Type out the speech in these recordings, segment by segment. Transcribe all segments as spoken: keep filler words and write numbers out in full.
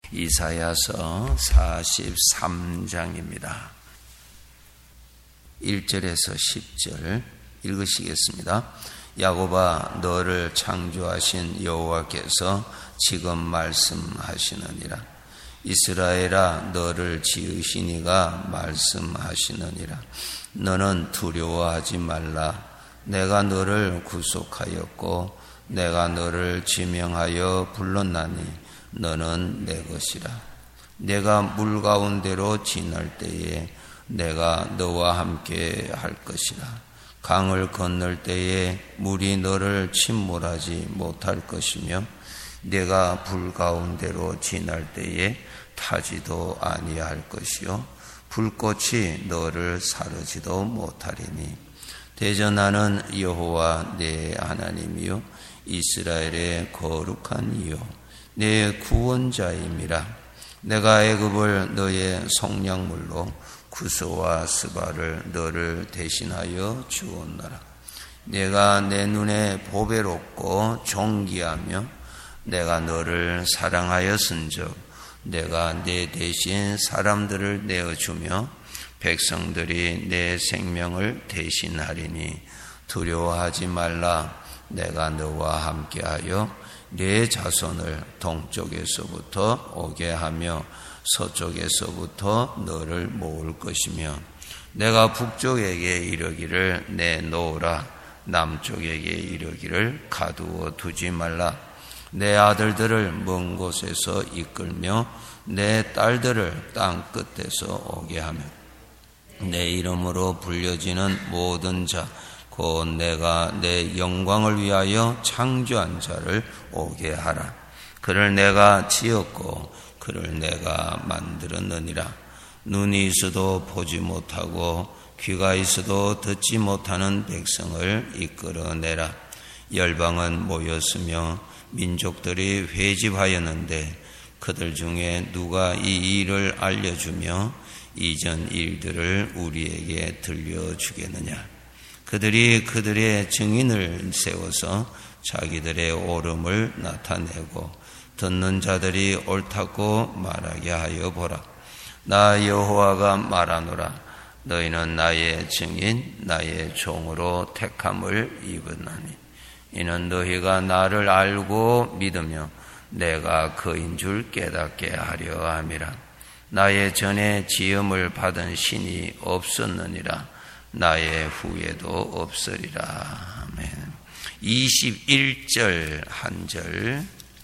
이사야서 사십삼 장입니다. 일 절에서 십 절 읽으시겠습니다. 야곱아, 너를 창조하신 여호와께서 지금 말씀하시느니라. 이스라엘아, 너를 지으신 이가 말씀하시느니라. 너는 두려워하지 말라. 내가 너를 구속하였고 내가 너를 지명하여 불렀나니 너는 내 것이라. 내가 물 가운데로 지날 때에 내가 너와 함께 할 것이라. 강을 건널 때에 물이 너를 침몰하지 못할 것이며 내가 불 가운데로 지날 때에 타지도 아니할 것이요 불꽃이 너를 사르지도 못하리니 대전하는 여호와 내 하나님이요 이스라엘의 거룩한 이요 내 구원자임이라. 내가 애굽을 너의 속량물로 구스와 스바를 너를 대신하여 주었노라. 내가 내 눈에 보배롭고 존귀하며 내가 너를 사랑하였은즉 내가 내 대신 사람들을 내어주며 백성들이 내 생명을 대신하리니 두려워하지 말라. 내가 너와 함께하여 내 자손을 동쪽에서부터 오게 하며 서쪽에서부터 너를 모을 것이며 내가 북쪽에게 이르기를 내놓으라. 남쪽에게 이르기를 가두어 두지 말라. 내 아들들을 먼 곳에서 이끌며 내 딸들을 땅 끝에서 오게 하며 내 이름으로 불려지는 모든 자 곧 내가 내 영광을 위하여 창조한 자를 오게 하라. 그를 내가 지었고 그를 내가 만들었느니라. 눈이 있어도 보지 못하고 귀가 있어도 듣지 못하는 백성을 이끌어내라. 열방은 모였으며 민족들이 회집하였는데 그들 중에 누가 이 일을 알려주며 이전 일들을 우리에게 들려주겠느냐. 그들이 그들의 증인을 세워서 자기들의 옳음을 나타내고 듣는 자들이 옳다고 말하게 하여 보라. 나 여호와가 말하노라. 너희는 나의 증인 나의 종으로 택함을 입었나니 이는 너희가 나를 알고 믿으며 내가 그인 줄 깨닫게 하려 함이라. 나의 전에 지음을 받은 신이 없었느니라. 나의 후에도 없으리라. 아멘. 이십일 절 한 절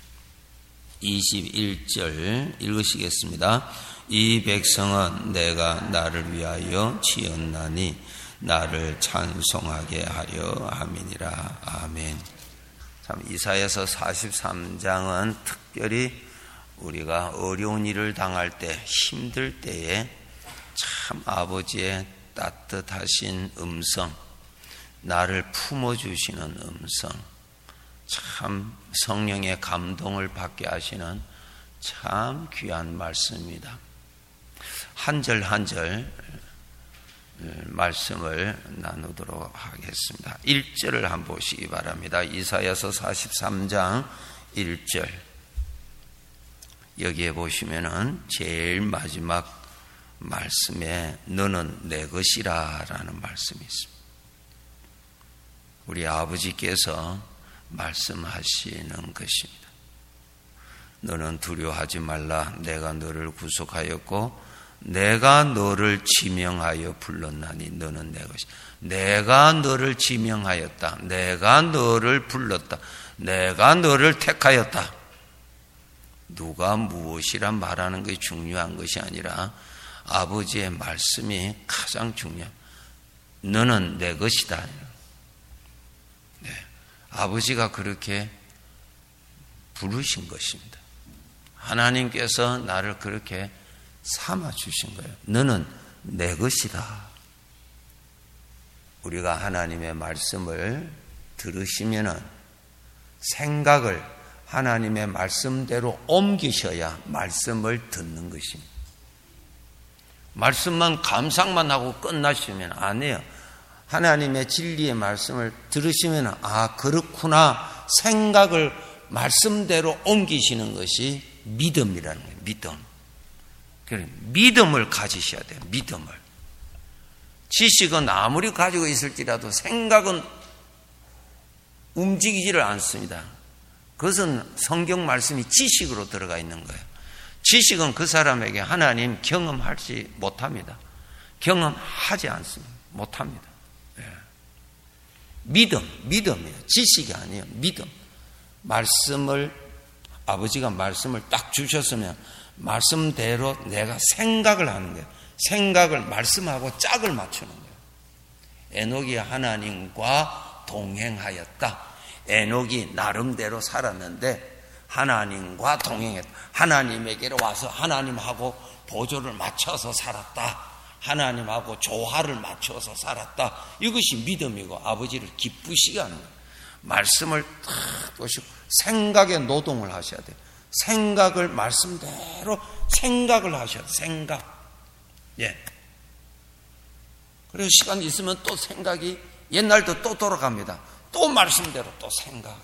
이십일 절 읽으시겠습니다. 이 백성은 내가 나를 위하여 지었나니 나를 찬송하게 하려 함이니라. 아멘. 참, 이사야서 사십삼 장은 특별히 우리가 어려운 일을 당할 때, 힘들 때에 참 아버지의 따뜻하신 음성, 나를 품어주시는 음성, 참 성령의 감동을 받게 하시는 참 귀한 말씀입니다. 한 절 한 절 말씀을 나누도록 하겠습니다. 일 절을 한번 보시기 바랍니다. 이사야서 사십삼 장 일 절. 여기에 보시면은 제일 마지막 말씀에 너는 내 것이라 라는 말씀이 있습니다. 우리 아버지께서 말씀하시는 것입니다. 너는 두려워하지 말라. 내가 너를 구속하였고 내가 너를 지명하여 불렀나니 너는 내 것이다. 내가 너를 지명하였다. 내가 너를 불렀다. 내가 너를 택하였다. 누가 무엇이란 말하는 것이 중요한 것이 아니라 아버지의 말씀이 가장 중요합니다. 너는 내 것이다. 네. 아버지가 그렇게 부르신 것입니다. 하나님께서 나를 그렇게 삼아주신 거예요. 너는 내 것이다. 우리가 하나님의 말씀을 들으시면은 생각을 하나님의 말씀대로 옮기셔야 말씀을 듣는 것입니다. 말씀만 감상만 하고 끝나시면 안 해요. 하나님의 진리의 말씀을 들으시면 아 그렇구나 생각을 말씀대로 옮기시는 것이 믿음이라는 거예요. 믿음. 그래, 믿음을 가지셔야 돼요. 믿음을. 지식은 아무리 가지고 있을지라도 생각은 움직이지를 않습니다. 그것은 성경 말씀이 지식으로 들어가 있는 거예요. 지식은 그 사람에게 하나님 경험하지 못합니다. 경험하지 않습니다. 못합니다. 예. 믿음, 믿음이에요. 지식이 아니에요. 믿음. 말씀을, 아버지가 말씀을 딱 주셨으면 말씀대로 내가 생각을 하는 거예요. 생각을, 말씀하고 짝을 맞추는 거예요. 에녹이 하나님과 동행하였다. 에녹이 나름대로 살았는데 하나님과 동행했다. 하나님에게로 와서 하나님하고 보조를 맞춰서 살았다. 하나님하고 조화를 맞춰서 살았다. 이것이 믿음이고 아버지를 기쁘시게 하는 거예요. 말씀을 탁 보시고 생각의 노동을 하셔야 돼요. 생각을 말씀대로 생각을 하셔야 돼요. 생각. 예. 그래서 시간 있으면 또 생각이 옛날도 또 돌아갑니다. 또 말씀대로 또 생각.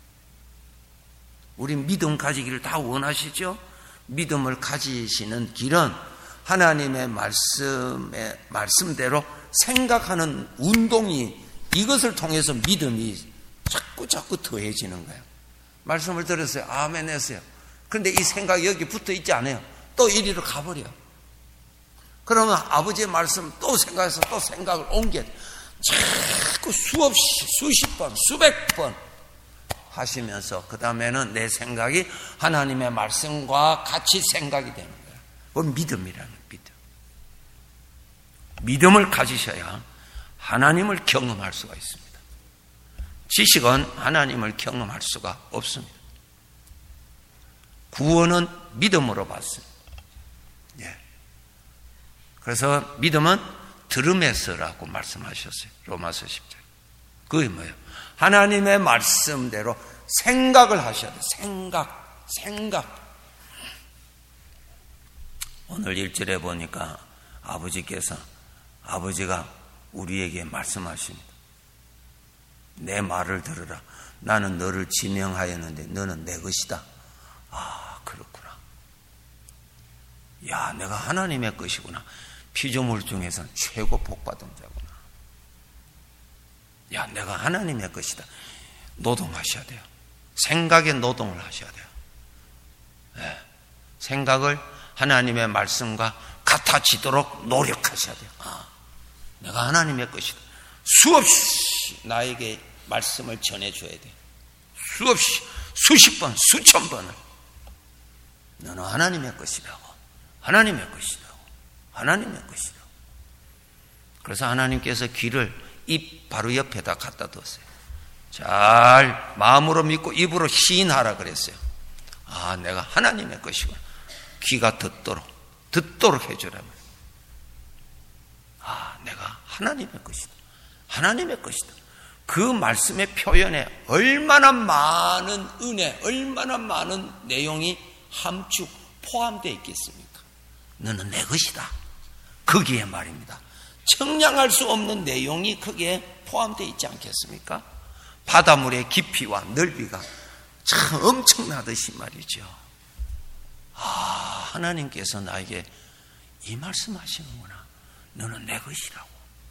우리 믿음 가지기를 다 원하시죠? 믿음을 가지시는 길은 하나님의 말씀의 말씀대로 생각하는 운동이, 이것을 통해서 믿음이 자꾸 자꾸 더해지는 거예요. 말씀을 들었어요. 아멘 했어요. 그런데 이 생각이 여기 붙어 있지 않아요. 또 이리로 가버려요. 그러면 아버지의 말씀 또 생각해서 또 생각을 옮겨 자꾸 수없이 수십 번 수백 번 하시면서 그 다음에는 내 생각이 하나님의 말씀과 같이 생각이 되는 거예요. 그건 믿음이라는 믿음. 믿음을 가지셔야 하나님을 경험할 수가 있습니다. 지식은 하나님을 경험할 수가 없습니다. 구원은 믿음으로 받습니다. 예. 그래서 믿음은 들음에서라고 말씀하셨어요. 로마서 십 장. 그게 뭐예요? 하나님의 말씀대로 생각을 하셔야 돼요. 생각, 생각. 오늘 일 절에 보니까 아버지께서, 아버지가 우리에게 말씀하십니다. 내 말을 들으라. 나는 너를 지명하였는데 너는 내 것이다. 아, 그렇구나. 야, 내가 하나님의 것이구나. 피조물 중에서는 최고 복받은 자구나. 야, 내가 하나님의 것이다. 노동하셔야 돼요. 생각의 노동을 하셔야 돼요. 네. 생각을 하나님의 말씀과 같아지도록 노력하셔야 돼요. 아, 내가 하나님의 것이다. 수없이 나에게 말씀을 전해줘야 돼요. 수없이, 수십 번, 수천 번을. 너는 하나님의 것이라고. 하나님의 것이라고. 하나님의 것이라고. 그래서 하나님께서 귀를 입 바로 옆에다 갖다 뒀어요. 잘 마음으로 믿고 입으로 시인하라 그랬어요. 아, 내가 하나님의 것이구나. 귀가 듣도록, 듣도록 해주라면. 아, 내가 하나님의 것이다. 하나님의 것이다. 그 말씀의 표현에 얼마나 많은 은혜, 얼마나 많은 내용이 함축, 포함되어 있겠습니까? 너는 내 것이다. 거기에 말입니다. 청량할 수 없는 내용이 거기에 포함되어 있지 않겠습니까? 바닷물의 깊이와 넓이가 참 엄청나듯이 말이죠. 아, 하나님께서 나에게 이 말씀 하시는구나. 너는 내 것이라고.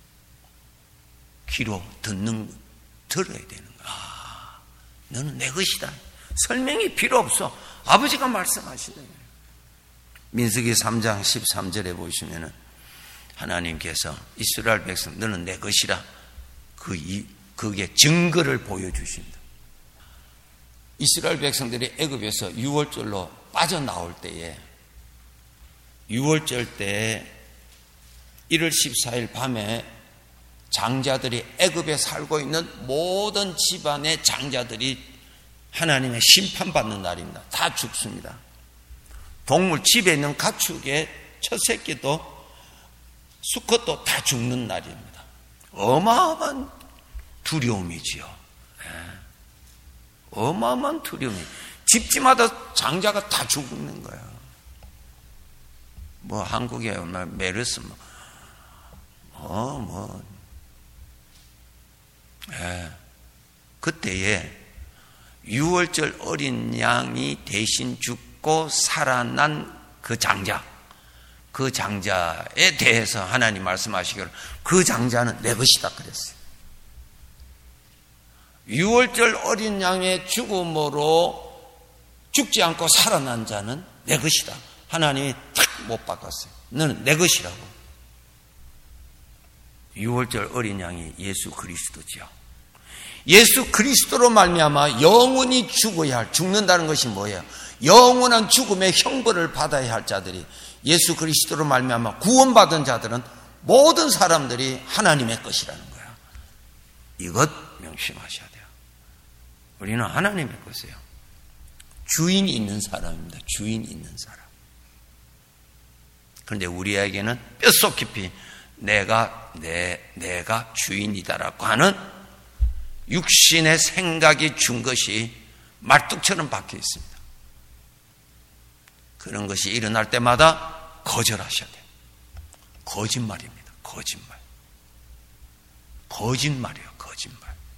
귀로 듣는, 들어야 되는 거야. 아, 너는 내 것이다. 설명이 필요 없어. 아버지가 말씀하시는 거예요. 민수기 삼 장 십삼 절에 보시면은 하나님께서 이스라엘 백성 너는 내 것이라 그 이, 그게 증거를 보여주신다. 이스라엘 백성들이 애굽에서 유월절로 빠져나올 때에 유월절 때 일월 십사일 밤에 장자들이 애굽에 살고 있는 모든 집안의 장자들이 하나님의 심판받는 날입니다. 다 죽습니다. 동물 집에 있는 가축의 첫 새끼도 수컷도 다 죽는 날입니다. 어마어마한 두려움이지요. 네. 어마어마한 두려움이. 집집마다 장자가 다 죽는 거예요. 뭐 한국에 메르스 뭐, 뭐, 뭐. 네. 그때에 유월절 어린 양이 대신 죽 죽고 살아난 그 장자, 그 장자에 대해서 하나님 말씀하시기를 그 장자는 내 것이다 그랬어요. 유월절 어린 양의 죽음으로 죽지 않고 살아난 자는 내 것이다. 하나님이 탁 못 바꿨어요. 너는 내 것이라고. 유월절 어린 양이 예수 그리스도지요. 예수 그리스도로 말미암아 영원히 죽어야 할, 죽는다는 것이 뭐예요? 영원한 죽음의 형벌을 받아야 할 자들이 예수 그리스도로 말미암아 구원받은 자들은 모든 사람들이 하나님의 것이라는 거야. 이것 명심하셔야 돼요. 우리는 하나님의 것이에요. 주인이 있는 사람입니다. 주인이 있는 사람. 그런데 우리에게는 뼛속 깊이 내가 내, 내가 주인이다라고 하는 육신의 생각이 준 것이 말뚝처럼 박혀 있습니다. 그런 것이 일어날 때마다 거절하셔야 돼요. 거짓말입니다. 거짓말. 거짓말이에요. 거짓말.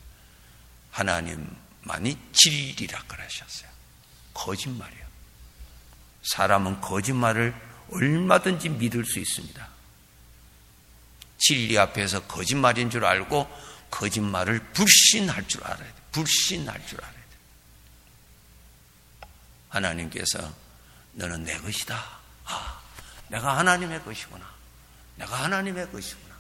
하나님만이 진리라 그러셨어요. 거짓말이에요. 사람은 거짓말을 얼마든지 믿을 수 있습니다. 진리 앞에서 거짓말인 줄 알고 거짓말을 불신할 줄 알아야 돼요. 불신할 줄 알아야 돼요. 하나님께서 너는 내 것이다. 아, 내가 하나님의 것이구나. 내가 하나님의 것이구나.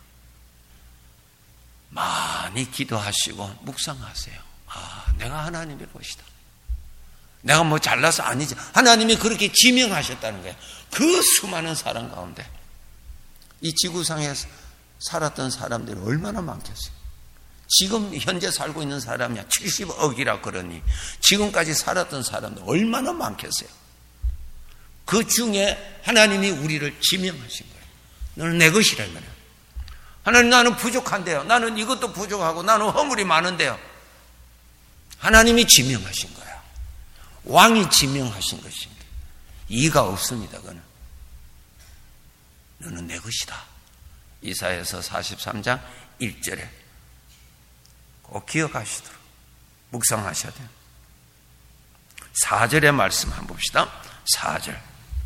많이 기도하시고 묵상하세요. 아, 내가 하나님의 것이다. 내가 뭐 잘나서 아니지. 하나님이 그렇게 지명하셨다는 거예요. 그 수많은 사람 가운데 이 지구상에 살았던 사람들이 얼마나 많겠어요. 지금 현재 살고 있는 사람이야 칠십억이라 그러니 지금까지 살았던 사람들 얼마나 많겠어요. 그 중에 하나님이 우리를 지명하신 거예요. 너는 내 것이라 말이에요. 하나님, 나는 부족한데요. 나는 이것도 부족하고 나는 허물이 많은데요. 하나님이 지명하신 거예요. 왕이 지명하신 것입니다. 이의가 없습니다. 그는 너는 내 것이다. 이사야서 사십삼 장 일 절에 꼭 기억하시도록 묵상하셔야 돼요. 사 절의 말씀 한번 봅시다. 사 절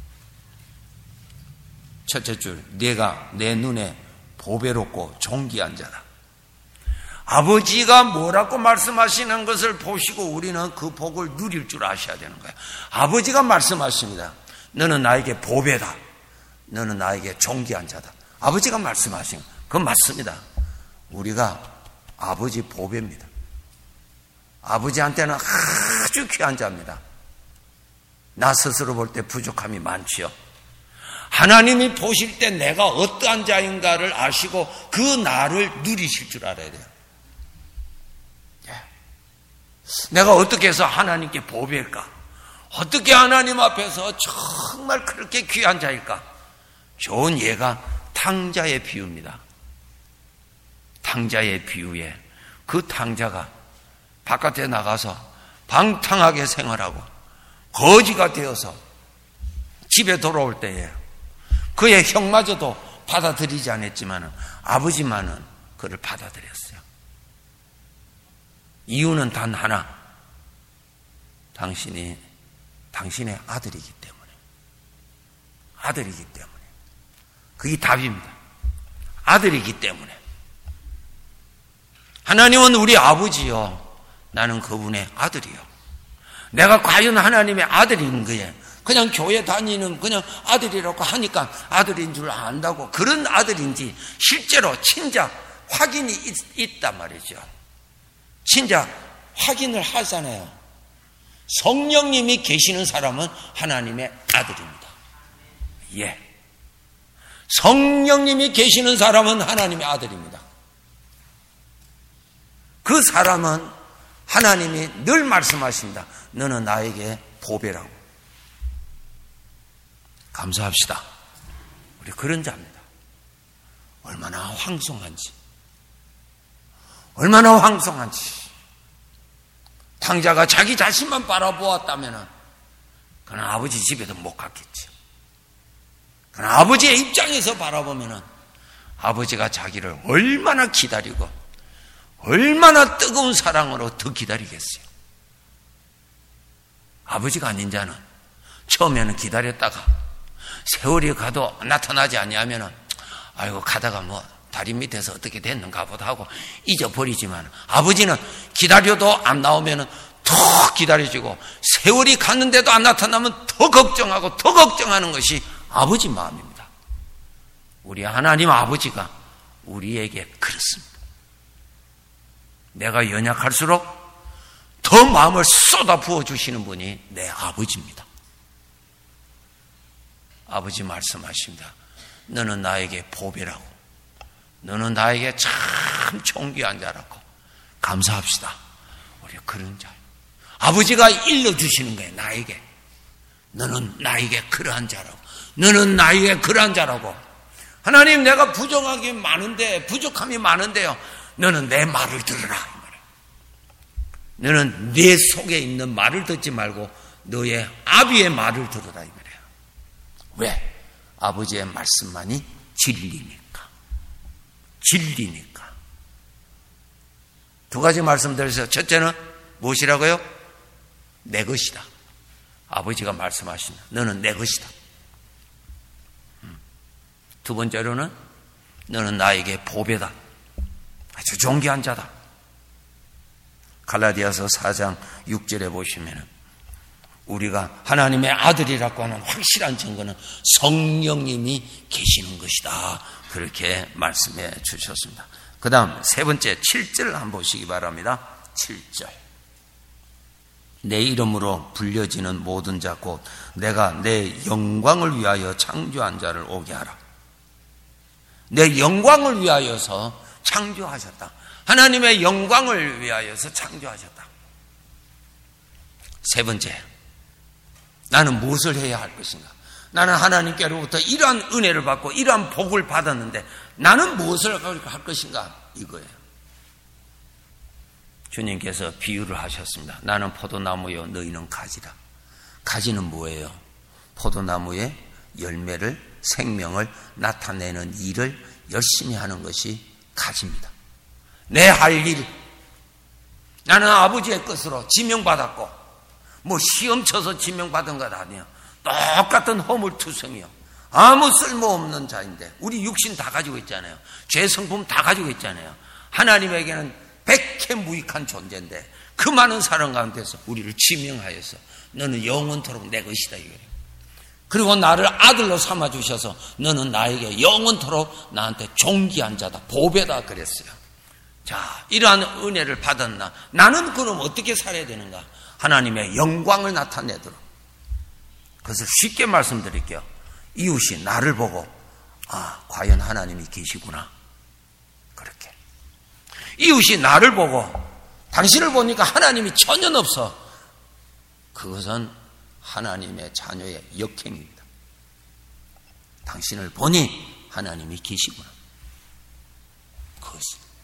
첫째 줄, 네가 내 눈에 보배롭고 존귀한 자다. 아버지가 뭐라고 말씀하시는 것을 보시고 우리는 그 복을 누릴 줄 아셔야 되는 거예요. 아버지가 말씀하십니다. 너는 나에게 보배다. 너는 나에게 존귀한 자다. 아버지가 말씀하신 그건 맞습니다. 우리가 아버지 보배입니다. 아버지한테는 아주 귀한 자입니다. 나 스스로 볼 때 부족함이 많지요. 하나님이 보실 때 내가 어떠한 자인가를 아시고 그 나를 누리실 줄 알아야 돼요. 내가 어떻게 해서 하나님께 보배일까? 어떻게 하나님 앞에서 정말 그렇게 귀한 자일까? 좋은 예가 탕자의 비유입니다. 탕자의 비유에 그 탕자가 바깥에 나가서 방탕하게 생활하고 거지가 되어서 집에 돌아올 때에 그의 형마저도 받아들이지 않았지만 아버지만은 그를 받아들였어요. 이유는 단 하나. 당신이 당신의 아들이기 때문에. 아들이기 때문에. 그게 답입니다. 아들이기 때문에. 하나님은 우리 아버지요. 나는 그분의 아들이요. 내가 과연 하나님의 아들인 거예요. 그냥 교회 다니는 그냥 아들이라고 하니까 아들인 줄 안다고 그런 아들인지 실제로 친자 확인이 있, 있단 말이죠. 친자 확인을 하잖아요. 성령님이 계시는 사람은 하나님의 아들입니다. 예. 성령님이 계시는 사람은 하나님의 아들입니다. 그 사람은 하나님이 늘 말씀하십니다. 너는 나에게 보배라고. 감사합시다. 우리 그런 자입니다. 얼마나 황송한지. 얼마나 황송한지. 탕자가 자기 자신만 바라보았다면 그는 아버지 집에도 못 갔겠죠. 그는 아버지의 입장에서 바라보면 아버지가 자기를 얼마나 기다리고 얼마나 뜨거운 사랑으로 더 기다리겠어요. 아버지가 아닌 자는 처음에는 기다렸다가 세월이 가도 나타나지 아니하면은 아이고 가다가 뭐 다리 밑에서 어떻게 됐는가 보다 하고 잊어버리지만, 아버지는 기다려도 안 나오면은 더 기다려지고, 세월이 갔는데도 안 나타나면 더 걱정하고 더 걱정하는 것이 아버지 마음입니다. 우리 하나님 아버지가 우리에게 그렇습니다. 내가 연약할수록 더 마음을 쏟아 부어주시는 분이 내 아버지입니다. 아버지 말씀하십니다. 너는 나에게 보배라고, 너는 나에게 참 존귀한 자라고. 감사합시다. 우리 그런 자. 아버지가 일러주시는 거예요. 나에게. 너는 나에게 그러한 자라고. 너는 나에게 그러한 자라고. 하나님, 내가 부정하기 많은데, 부족함이 많은데요, 너는 내 말을 들으라 이 말이에요. 너는 내 속에 있는 말을 듣지 말고 너의 아비의 말을 들으라 이 말이에요. 왜? 아버지의 말씀만이 진리니까. 진리니까. 두 가지 말씀드렸어요. 첫째는 무엇이라고요? 내 것이다. 아버지가 말씀하신다. 너는 내 것이다. 두 번째로는 너는 나에게 보배다. 아주 존귀한 자다. 갈라디아서 사 장 육 절에 보시면 우리가 하나님의 아들이라고 하는 확실한 증거는 성령님이 계시는 것이다. 그렇게 말씀해 주셨습니다. 그 다음 세 번째 칠 절 한번 보시기 바랍니다. 칠 절. 내 이름으로 불려지는 모든 자 곧 내가 내 영광을 위하여 창조한 자를 오게 하라. 내 영광을 위하여서 창조하셨다. 하나님의 영광을 위하여서 창조하셨다. 세 번째, 나는 무엇을 해야 할 것인가? 나는 하나님께로부터 이러한 은혜를 받고 이러한 복을 받았는데 나는 무엇을 할 것인가? 이거예요. 주님께서 비유를 하셨습니다. 나는 포도나무요 너희는 가지라. 가지는 뭐예요? 포도나무의 열매를, 생명을 나타내는 일을 열심히 하는 것이 가지입니다. 내 할 일, 나는 아버지의 것으로 지명받았고 뭐 시험 쳐서 지명받은 것 아니에요. 똑같은 허물투성이요. 아무 쓸모없는 자인데 우리 육신 다 가지고 있잖아요. 죄 성품 다 가지고 있잖아요. 하나님에게는 백해무익한 존재인데 그 많은 사람 가운데서 우리를 지명하여서 너는 영원토록 내 것이다 이거예요. 그리고 나를 아들로 삼아주셔서 너는 나에게 영원토록 나한테 존귀한 자다, 보배다 그랬어요. 자, 이러한 은혜를 받았나? 나는 그럼 어떻게 살아야 되는가? 하나님의 영광을 나타내도록. 그것을 쉽게 말씀드릴게요. 이웃이 나를 보고 아, 과연 하나님이 계시구나. 그렇게. 이웃이 나를 보고 당신을 보니까 하나님이 전혀 없어. 그것은 하나님의 자녀의 역행입니다. 당신을 보니 하나님이 계시구나. 그것이.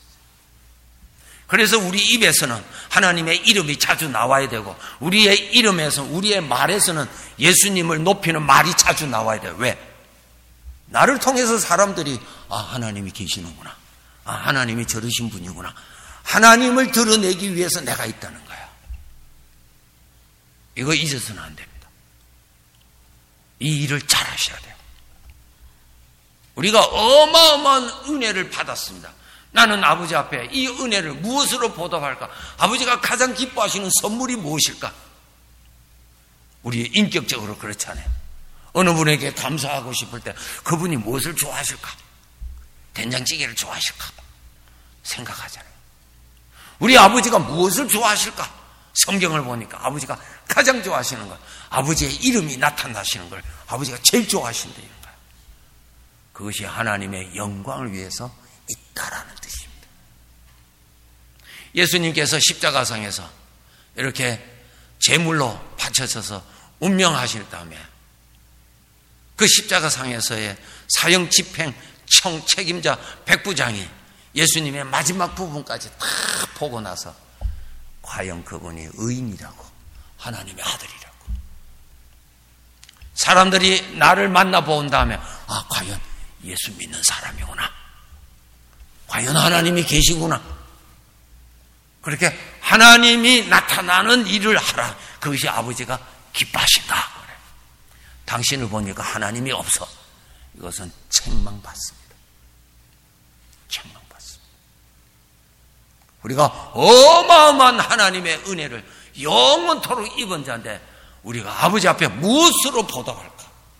그래서 우리 입에서는 하나님의 이름이 자주 나와야 되고 우리의 이름에서 우리의 말에서는 예수님을 높이는 말이 자주 나와야 돼요. 왜? 나를 통해서 사람들이 아, 하나님이 계시는구나. 아, 하나님이 저러신 분이구나. 하나님을 드러내기 위해서 내가 있다는 거야. 이거 잊어서는 안 됩니다. 이 일을 잘 하셔야 돼요. 우리가 어마어마한 은혜를 받았습니다. 나는 아버지 앞에 이 은혜를 무엇으로 보답할까? 아버지가 가장 기뻐하시는 선물이 무엇일까? 우리 인격적으로 그렇잖아요. 어느 분에게 감사하고 싶을 때 그분이 무엇을 좋아하실까? 된장찌개를 좋아하실까? 생각하잖아요. 우리 아버지가 무엇을 좋아하실까? 성경을 보니까 아버지가 가장 좋아하시는 것, 아버지의 이름이 나타나시는 걸 아버지가 제일 좋아하신다 이런 거예요. 그것이 하나님의 영광을 위해서 있다라는 뜻입니다. 예수님께서 십자가상에서 이렇게 제물로 바쳐져서 운명하실 다음에 그 십자가상에서의 사형 집행 청 책임자 백부장이 예수님의 마지막 부분까지 다 보고 나서 과연 그분이 의인이라고, 하나님의 아들이라고. 사람들이 나를 만나본 다음에 아, 과연 예수 믿는 사람이구나. 과연 하나님이 계시구나. 그렇게 하나님이 나타나는 일을 하라. 그것이 아버지가 기뻐하신다. 당신을 보니까 하나님이 없어. 이것은 책망받습니다. 책망받습니다. 우리가 어마어마한 하나님의 은혜를 영원토록 입은 자인데 우리가 아버지 앞에 무엇으로 보답할까?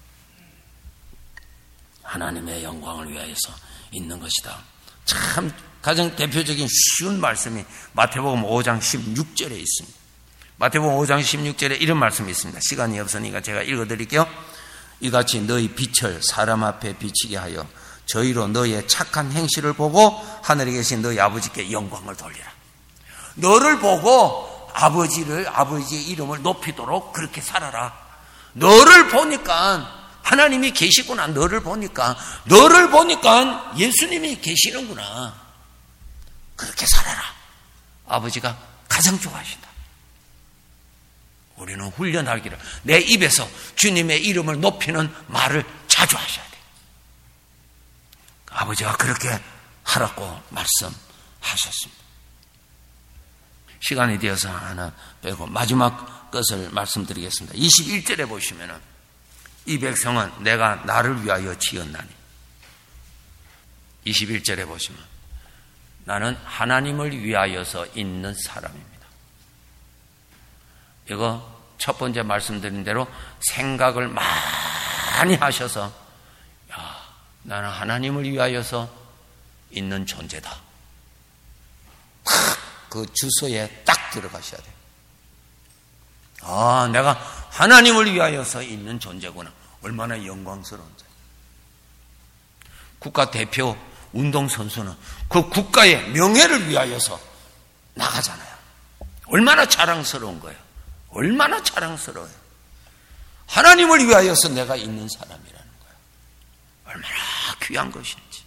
하나님의 영광을 위하여서 있는 것이다. 참 가장 대표적인 쉬운 말씀이 마태복음 오 장 십육 절에 있습니다. 마태복음 오 장 십육 절에 이런 말씀이 있습니다. 시간이 없으니까 제가 읽어드릴게요. 이같이 너희 빛을 사람 앞에 비치게 하여 저희로 너희의 착한 행실을 보고 하늘에 계신 너희 아버지께 영광을 돌리라. 너를 보고 아버지를 아버지의 이름을 높이도록 그렇게 살아라. 너를 보니까 하나님이 계시구나. 너를 보니까 너를 보니까 예수님이 계시는구나. 그렇게 살아라. 아버지가 가장 좋아하신다. 우리는 훈련하기를 내 입에서 주님의 이름을 높이는 말을 자주 하셔야 돼요. 아버지가 그렇게 하라고 말씀하셨습니다. 시간이 되어서 하나 빼고 마지막 것을 말씀드리겠습니다. 이십일 절에 보시면은 이 백성은 내가 나를 위하여 지었나니. 이십일 절에 보시면 나는 하나님을 위하여서 있는 사람입니다. 이거 첫 번째 말씀드린 대로 생각을 많이 하셔서 야, 나는 하나님을 위하여서 있는 존재다. 딱 그 주소에 딱 들어가셔야 돼요. 아, 내가 하나님을 위하여서 있는 존재구나. 얼마나 영광스러운 존재. 국가대표 운동선수는 그 국가의 명예를 위하여서 나가잖아요. 얼마나 자랑스러운 거예요. 얼마나 자랑스러워요. 하나님을 위하여서 내가 있는 사람이라는 거예요. 얼마나 귀한 것인지.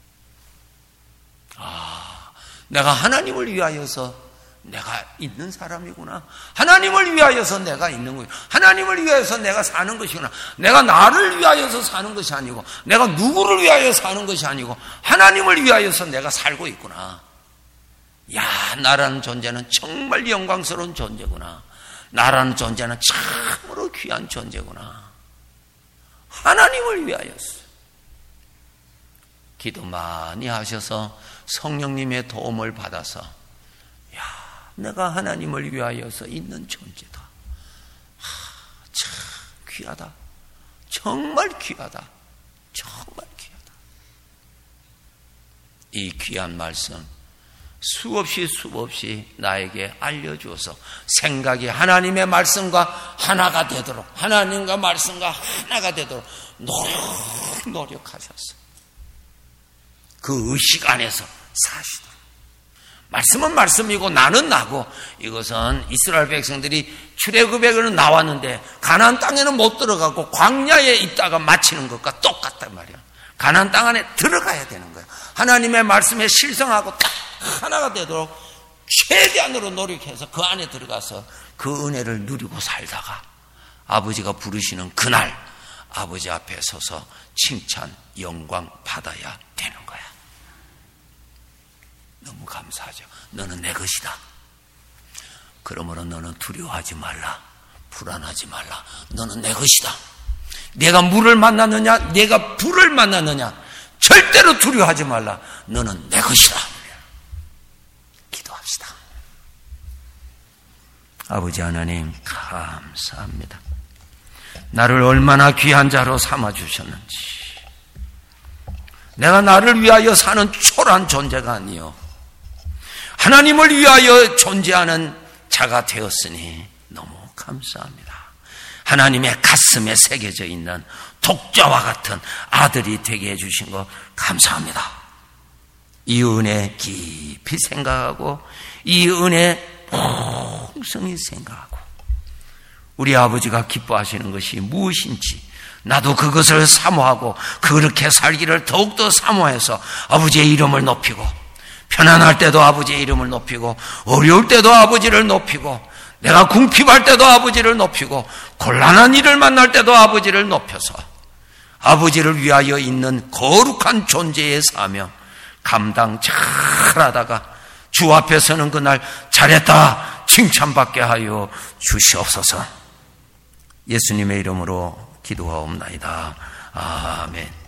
아, 내가 하나님을 위하여서 내가 있는 사람이구나. 하나님을 위하여서 내가 있는 거예요. 하나님을 위하여서 내가 사는 것이구나. 내가 나를 위하여서 사는 것이 아니고 내가 누구를 위하여 사는 것이 아니고 하나님을 위하여서 내가 살고 있구나. 야, 나라는 존재는 정말 영광스러운 존재구나. 나라는 존재는 참으로 귀한 존재구나. 하나님을 위하여서. 기도 많이 하셔서 성령님의 도움을 받아서 야, 내가 하나님을 위하여서 있는 존재다. 하, 참 귀하다. 정말 귀하다. 정말 귀하다. 이 귀한 말씀 수없이 수없이 나에게 알려주어서 생각이 하나님의 말씀과 하나가 되도록, 하나님과 말씀과 하나가 되도록 노력, 노력하셨어요. 그 의식 안에서 사시도록. 말씀은 말씀이고 나는 나고, 이것은 이스라엘 백성들이 출애굽에는 나왔는데 가나안 땅에는 못 들어가고 광야에 있다가 마치는 것과 똑같단 말이야. 가나안 땅 안에 들어가야 되는 거야. 하나님의 말씀에 실성하고 딱 하나가 되도록 최대한으로 노력해서 그 안에 들어가서 그 은혜를 누리고 살다가 아버지가 부르시는 그날 아버지 앞에 서서 칭찬, 영광 받아야 되는 거야. 너무 감사하죠. 너는 내 것이다. 그러므로 너는 두려워하지 말라. 불안하지 말라. 너는 내 것이다. 내가 물을 만났느냐, 내가 불을 만났느냐, 절대로 두려워하지 말라. 너는 내 것이다. 기도합시다. 아버지 하나님 감사합니다. 나를 얼마나 귀한 자로 삼아주셨는지. 내가 나를 위하여 사는 초라한 존재가 아니요 하나님을 위하여 존재하는 자가 되었으니 너무 감사합니다. 하나님의 가슴에 새겨져 있는 독자와 같은 아들이 되게 해주신 것 감사합니다. 이 은혜 깊이 생각하고 이 은혜 풍성히 생각하고 우리 아버지가 기뻐하시는 것이 무엇인지 나도 그것을 사모하고 그렇게 살기를 더욱더 사모해서 아버지의 이름을 높이고 편안할 때도 아버지의 이름을 높이고 어려울 때도 아버지를 높이고 내가 궁핍할 때도 아버지를 높이고 곤란한 일을 만날 때도 아버지를 높여서 아버지를 위하여 있는 거룩한 존재의 사명 감당 잘하다가 주 앞에 서는 그날 잘했다 칭찬받게 하여 주시옵소서. 예수님의 이름으로 기도하옵나이다. 아멘.